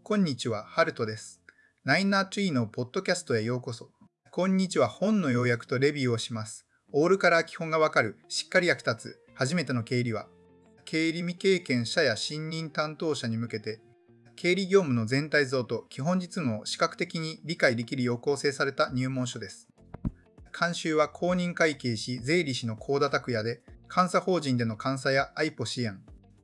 こんにちは、ハルトです。ナイナートゥイのポッドキャストへようこそ。こんにちは、本の要約とレビューをします。オールから基本がわかる、しっかり役立つ、初めての経理は、経理未経験者や新任担当者に向けて、経理業務の全体像と基本実務を視覚的に理解できるよう構成された入門書です。監修は公認会計士、税理士の幸田拓也で、監査法人での監査やアイポ支援、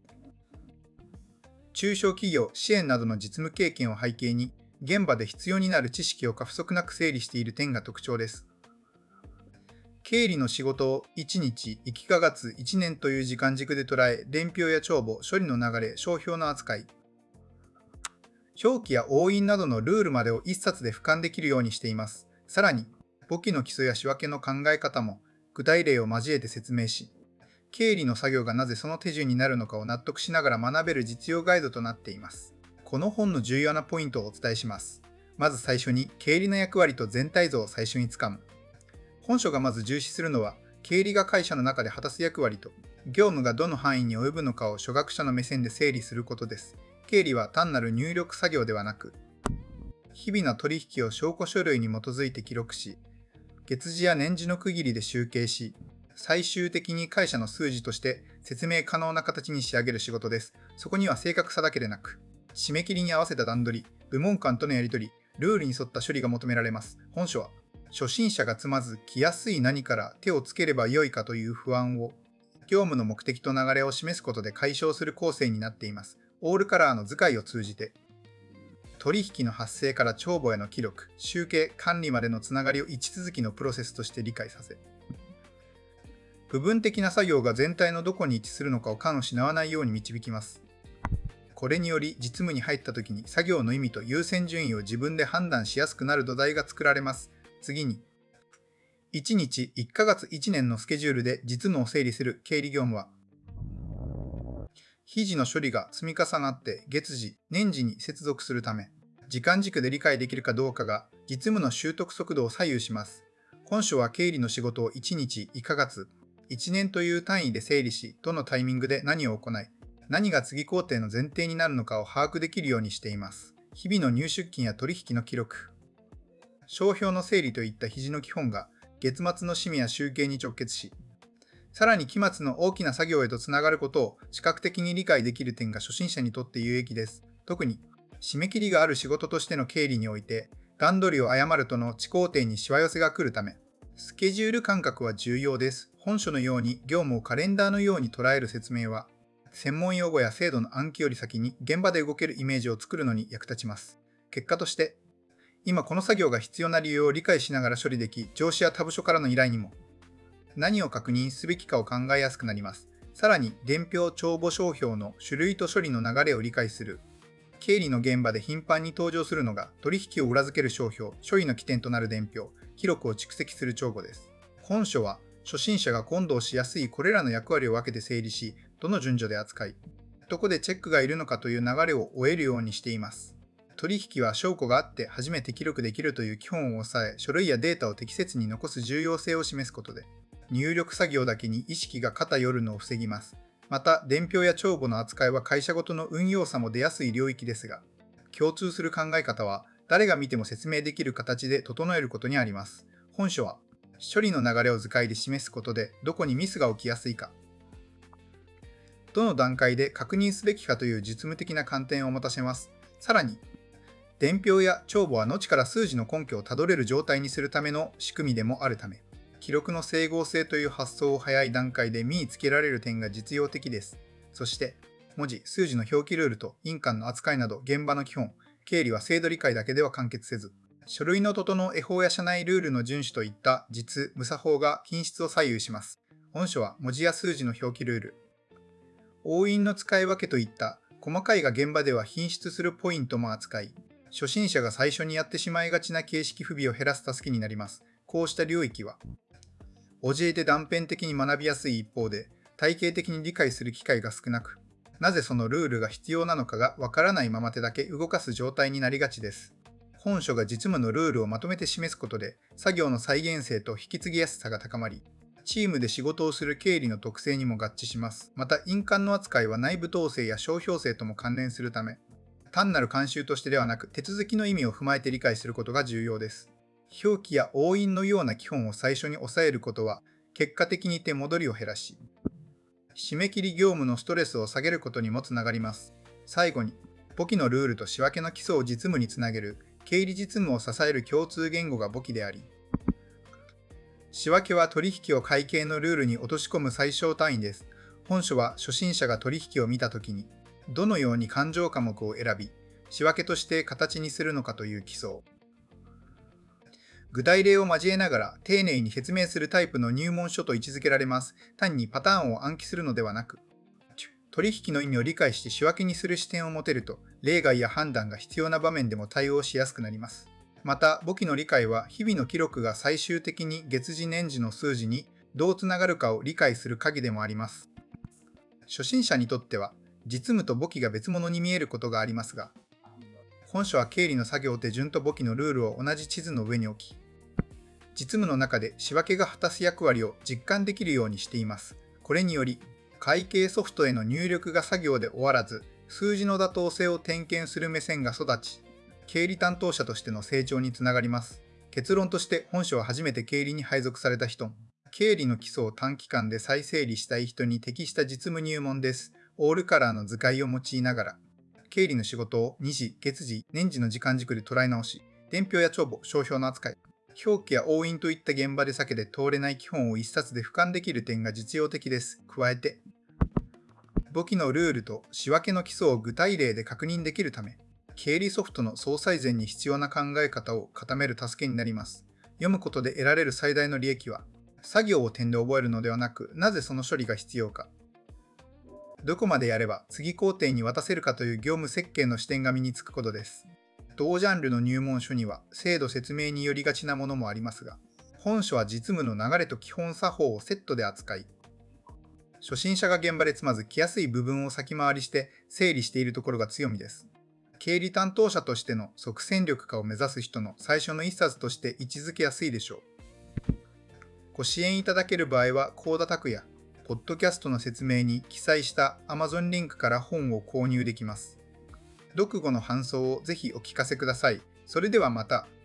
中小企業支援などの実務経験を背景に、現場で必要になる知識を過不足なく整理している点が特徴です。経理の仕事を1日、1ヶ月、1年という時間軸で捉え、伝票や帳簿、処理の流れ、商標の扱い、表記や押印などのルールまでを一冊で俯瞰できるようにしています。さらに、簿記の基礎や仕分けの考え方も具体例を交えて説明し、経理の作業がなぜその手順になるのかを納得しながら学べる実用ガイドとなっています。この本の重要なポイントをお伝えします。まず最初に、経理の役割と全体像を最初につかむ。本書がまず重視するのは、経理が会社の中で果たす役割と、業務がどの範囲に及ぶのかを初学者の目線で整理することです。経理は単なる入力作業ではなく、日々の取引を証拠書類に基づいて記録し、月次や年次の区切りで集計し、最終的に会社の数字として説明可能な形に仕上げる仕事です。そこには正確さだけでなく、締め切りに合わせた段取り、部門間とのやり取り、ルールに沿った処理が求められます。本書は、初心者がつまずきやすい何から手をつければよいかという不安を、業務の目的と流れを示すことで解消する構成になっています。オールカラーの図解を通じて、取引の発生から帳簿への記録、集計、管理までのつながりを一続きのプロセスとして理解させ、部分的な作業が全体のどこに位置するのかを感を失わないように導きます。これにより実務に入った時に作業の意味と優先順位を自分で判断しやすくなる土台が作られます。次に、1日、1ヶ月、1年のスケジュールで実務を整理する経理業務は、日時の処理が積み重なって月次、年次に接続するため、時間軸で理解できるかどうかが実務の習得速度を左右します。本書は経理の仕事を1日、1ヶ月、1年という単位で整理し、どのタイミングで何を行い、何が次工程の前提になるのかを把握できるようにしています。日々の入出金や取引の記録、商標の整理といった肘の基本が月末の締めや集計に直結し、さらに期末の大きな作業へとつながることを視覚的に理解できる点が初心者にとって有益です。特に、締め切りがある仕事としての経理において、段取りを誤るとの遅工程にしわ寄せが来るため、スケジュール感覚は重要です。本書のように業務をカレンダーのように捉える説明は、専門用語や制度の暗記より先に現場で動けるイメージを作るのに役立ちます。結果として、今この作業が必要な理由を理解しながら処理でき、上司や他部署からの依頼にも、何を確認すべきかを考えやすくなります。さらに、伝票帳簿商標の種類と処理の流れを理解する。経理の現場で頻繁に登場するのが、取引を裏付ける商標、処理の起点となる伝票、記録を蓄積する帳簿です。本書は、初心者が混同しやすいこれらの役割を分けて整理し、どの順序で扱い、どこでチェックがいるのかという流れを終えるようにしています。取引は証拠があって初めて記録できるという基本を抑え、書類やデータを適切に残す重要性を示すことで、入力作業だけに意識が偏るのを防ぎます。また、伝票や帳簿の扱いは会社ごとの運用差も出やすい領域ですが、共通する考え方は誰が見ても説明できる形で整えることにあります。本書は、処理の流れを図解で示すことでどこにミスが起きやすいか、どの段階で確認すべきかという実務的な観点を持たせます。さらに、伝票や帳簿は後から数字の根拠をたどれる状態にするための仕組みでもあるため、記録の整合性という発想を早い段階で身につけられる点が実用的です。そして、文字、数字の表記ルールと印鑑の扱いなど現場の基本、経理は制度理解だけでは完結せず、書類の整え法や社内ルールの遵守といった実無作法が品質を左右します。本書は文字や数字の表記ルール、押印の使い分けといった細かいが現場では品質するポイントも扱い、初心者が最初にやってしまいがちな形式不備を減らす助けになります。こうした領域は、教えて断片的に学びやすい一方で、体系的に理解する機会が少なく、なぜそのルールが必要なのかがわからないまま手だけ動かす状態になりがちです。本書が実務のルールをまとめて示すことで、作業の再現性と引き継ぎやすさが高まり、チームで仕事をする経理の特性にも合致します。また、印鑑の扱いは内部統制や商標性とも関連するため、 単なる慣習としてではなく、手続きの意味を踏まえて理解することが重要です。表記や押印のような基本を最初に押さえることは、結果的に手戻りを減らし、締め切り業務のストレスを下げることにもつながります。最後に、簿記のルールと仕分けの基礎を実務につなげる、経理実務を支える共通言語が簿記であり、仕分けは取引を会計のルールに落とし込む最小単位です。本書は初心者が取引を見たときに、どのように勘定科目を選び、仕分けとして形にするのかという基礎を、具体例を交えながら丁寧に説明するタイプの入門書と位置づけられます。単にパターンを暗記するのではなく、取引の意味を理解して仕分けにする視点を持てると、例外や判断が必要な場面でも対応しやすくなります。また、簿記の理解は日々の記録が最終的に月次年次の数字にどうつながるかを理解する鍵でもあります。初心者にとっては、実務と簿記が別物に見えることがありますが、本書は経理の作業手順と簿記のルールを同じ地図の上に置き、実務の中で仕分けが果たす役割を実感できるようにしています。これにより、会計ソフトへの入力が作業で終わらず、数字の妥当性を点検する目線が育ち、経理担当者としての成長につながります。結論として本書は初めて経理に配属された人、経理の基礎を短期間で再整理したい人に適した実務入門です。オールカラーの図解を用いながら、経理の仕事を2次、月次、年次の時間軸で捉え直し、伝票や帳簿、商標の扱い、表記や押印といった現場で避けて通れない基本を一冊で俯瞰できる点が実用的です。加えて、簿記のルールと仕分けの基礎を具体例で確認できるため、経理ソフトの総裁前に必要な考え方を固める助けになります。読むことで得られる最大の利益は、作業を点で覚えるのではなく、なぜその処理が必要か、どこまでやれば次工程に渡せるかという業務設計の視点が身につくことです。同ジャンルの入門書には制度説明によりがちなものもありますが、本書は実務の流れと基本作法をセットで扱い、初心者が現場でつまずきやすい部分を先回りして整理しているところが強みです。経理担当者としての即戦力化を目指す人の最初の一冊として位置づけやすいでしょう。ご支援いただける場合は、幸田拓也、ポッドキャストの説明に記載した Amazon リンクから本を購入できます。読後の感想をぜひお聞かせください。それではまた。